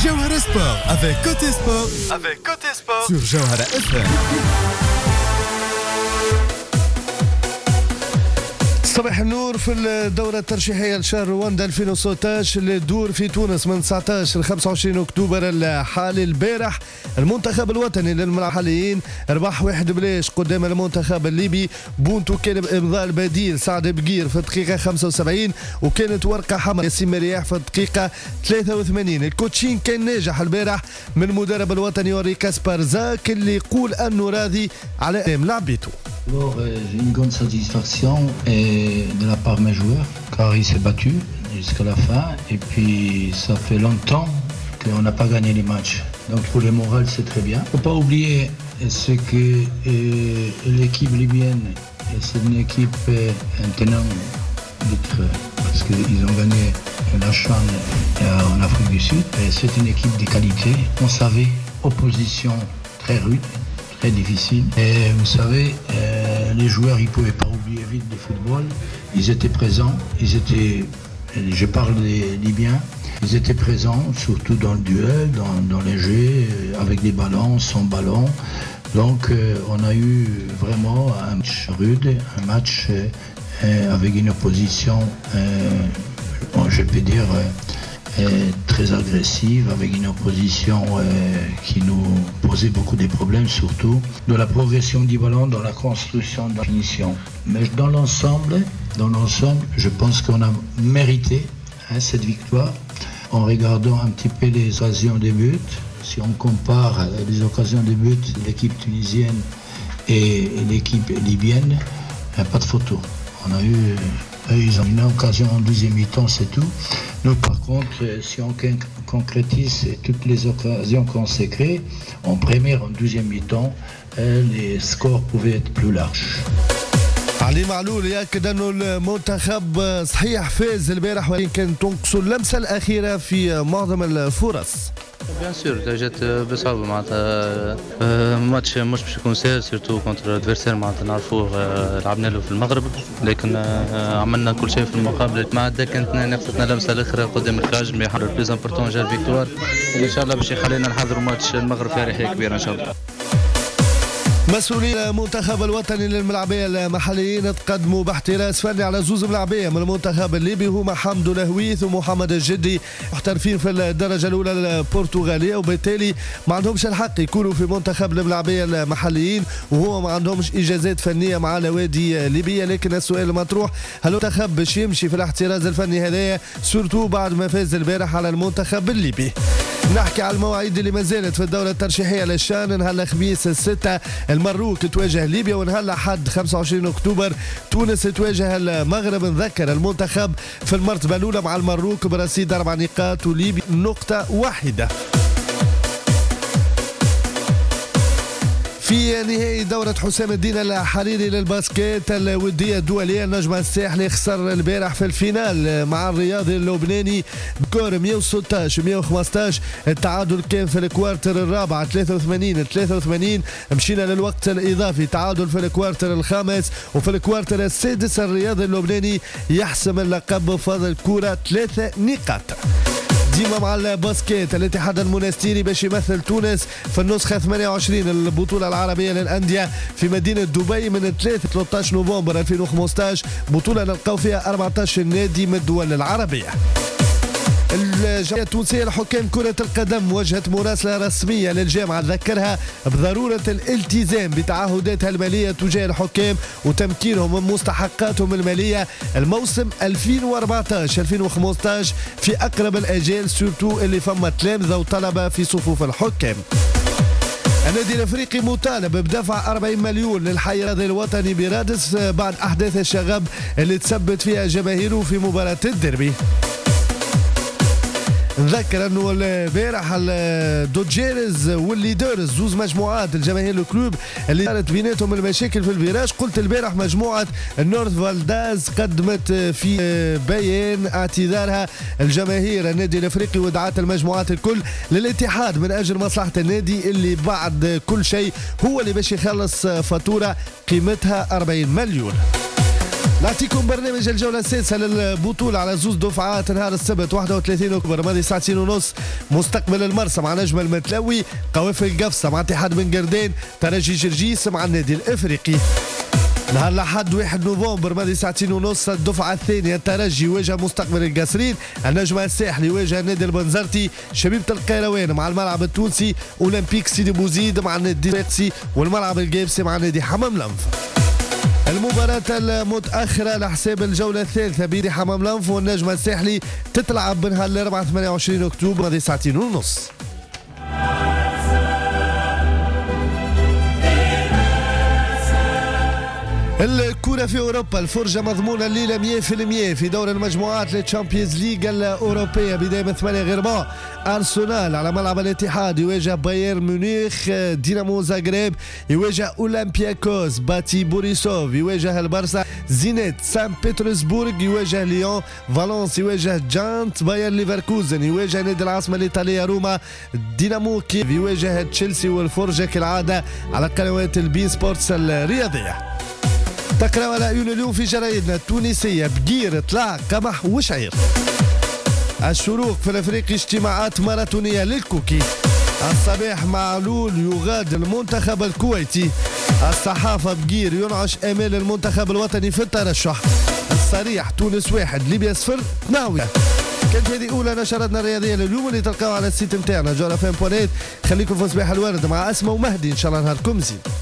Jawhara Sport avec Côté Sport. Avec Côté Sport sur Jawhara FM. صباح النور في الدورة الترشيحية لشهر رواندا 2016 اللي تدور في تونس من 19 ل 25 أكتوبر الحالي. البارح المنتخب الوطني للمحليين ربح 1-0 قدام المنتخب الليبي. بونتو كان بإمضاء البديل سعد بقير في الدقيقة 75 وكانت ورقة حمراء ياسين مرياح في الدقيقة 83. الكوتشين كان ناجح البارح من المدرب الوطني وري كاسبار زاك اللي يقول أنه راضي على لعبته. J'ai une grande satisfaction de la part de mes joueurs car il s'est battu jusqu'à la fin et puis ça fait longtemps qu'on n'a pas gagné les matchs. Donc pour le moral c'est très bien. Il ne faut pas oublier ce que l'équipe libyenne c'est une équipe maintenant parce qu'ils ont gagné la CHAN en Afrique du Sud. C'est une équipe de qualité. On savait opposition très rude, très difficile. Et vous savez, les joueurs, ils ne pouvaient pas oublier vite le football. Ils étaient présents, je parle des Libyens, ils étaient présents, surtout dans le duel, dans les jeux, avec des ballons, sans ballon. Donc on a eu vraiment un match rude, un match avec une opposition, je peux dire, très agressive, avec une opposition qui nous posait beaucoup de problèmes, surtout de la progression du ballon, dans la construction, de la finition. Mais dans l'ensemble, je pense qu'on a mérité cette victoire en regardant un petit peu les occasions de but. Si on compare les occasions de but de l'équipe tunisienne et l'équipe libyenne, pas de photo. Ils ont une occasion en deuxième mi-temps, c'est tout. Nous, par contre, si on concrétise toutes les occasions qu'on s'est créées, en première, en deuxième mi-temps, les scores pouvaient être plus larges. علي معلول يأكد أنه المنتخب صحيح فاز البارح ولكن كانت تنقص اللمسة الأخيرة في معظم الفرص. بيان سور جات بصعوبة معناتها ماتش مش باش يكون سهل سيرتو كونتر ادفيرسير معناتها نعرفوه لعبنا له في المغرب لكن عملنا كل شيء في المقابلة مع كانت ناقصتنا لمسة الأخرى قدام الخارج مي حضر بليز امبورتون جا الفيكتوار إن شاء الله باش يخلينا نحضروا ماتش المغرب في أريحية كبيرة إن شاء الله. مسؤولين المنتخب الوطني للملاعبية المحليين تقدموا باحتراس فني على زوز ملاعبية من المنتخب الليبي هما حمدو لهويث ومحمد الجدي محترفين في الدرجة الأولى البرتغالية وبالتالي ما عندهمش الحق يكونوا في منتخب الملاعبية المحليين وهو ما عندهمش إجازات فنية مع نوادي ليبية. لكن السؤال المطروح هل المنتخب باش يمشي في الاحتراز الفني هذايا سورتو بعد ما فاز البارح على المنتخب الليبي. نحكي على المواعيد اللي ما زالت في الدورة الترشيحية للشان. نهار الخميس 6 المروك تواجه ليبيا ونهار الأحد 25 أكتوبر تونس تواجه المغرب. نذكر المنتخب في المرتبة الأولى مع المروك برصيد 4 نقاط وليبيا نقطة واحدة. في نهائي دورة حسام الدين الحريري للباسكيت الودية الدولية النجم الساحلي خسر البارح في الفينال مع الرياضي اللبناني بكور 116-115. التعادل كان في الكوارتر الرابع 83-83. مشينا للوقت الإضافي تعادل في الكوارتر الخامس وفي الكوارتر السادس الرياضي اللبناني يحسم اللقب بفضل كرة 3 نقاط. ديما مع الباسكيت الاتحاد المنستيري باش يمثل تونس في النسخة 28 البطولة العربية للأندية في مدينة دبي من 3-13 نوفمبر 2015. بطولة نلقاو فيها 14 نادي من الدول العربية. الجمعية التونسية لحكام كرة القدم وجهت مراسلة رسمية للجامعة تذكرها بضرورة الالتزام بتعهداتها المالية تجاه الحكام وتمكينهم من مستحقاتهم المالية الموسم 2014-2015 في أقرب الأجال سورتو اللي فما تلامذة وطلبة في صفوف الحكام. النادي الافريقي مطالب بدفع 40 مليون للحي الرياضي الوطني برادس بعد أحداث الشغب اللي تثبت فيها جماهيره في مباراة الديربي. نذكر انه البارح الدوجيرز والليدرز زوز مجموعات الجماهير الكلوب اللي صارت بيناتهم المشاكل في الفيراج. قلت البارح مجموعه النورث فالداز قدمت في بيان اعتذارها الجماهير النادي الافريقي ودعات المجموعات الكل للاتحاد من اجل مصلحه النادي اللي بعد كل شيء هو اللي باش يخلص فاتوره قيمتها 40 مليون. نعطيكم برنامج الجولة السادسة للبطولة على زوز دفعات نهار السبت 31 أكتوبر ماضي ساعتين ونص. مستقبل المرسى مع نجم المتلوي، قوافل قفصة مع اتحاد بن قردين، ترجي جرجيس مع النادي الإفريقي. نهار الأحد 1 نوفمبر ماضي ساعتين ونص الدفعة الثانية الترجي يواجه مستقبل القصرين، النجم الساحلي يواجه النادي البنزرتي، شبيبة القيروان مع الملعب التونسي، أولمبيك سيدي بوزيد مع النادي الرقسي، والملعب القابسي مع نادي حمام لنف. المباراة المتأخرة لحساب الجولة الثالثة بين حمام لنف والنجم الساحلي تتلعب بنهار الأربعاء 28 أكتوبر ماضي ساعتين ونص. الكرة في أوروبا، الفرجة مضمونة الليلة 100% في دور المجموعات للتشامبيونز ليج الأوروبية بداية من 8 غرباء. أرسنال على ملعب الاتحاد يواجه بايرن ميونخ، دينامو زاغريب يواجه أولمبياكوس، باتي بوريسوف يواجه البارسا، زينيت سان بطرسبورغ يواجه ليون، فالنس يواجه جانت، باير ليفركوزن يواجه نادي العاصمة الإيطالية روما، دينامو كييف يواجه تشيلسي. والفرجة كالعادة على قنوات البين سبورتس الرياضية. تقرأ على عيون اليوم في جرايدنا التونسية: بقير، طلع، قمح وشعير. الشروق في الافريقي اجتماعات ماراثونية للكوكي. الصباح معلول يغادر المنتخب الكويتي. الصحافة: بقير ينعش امال المنتخب الوطني في الترشح. الصريح: تونس 1 ليبيا 0 تناوي. كانت هذه اولى نشراتنا الرياضيه لليوم اللي تلقاوها على السيت نتاعنا جورافم.net. خليكم في صباح الورد مع اسماء ومهدي، ان شاء الله نهاركم زين.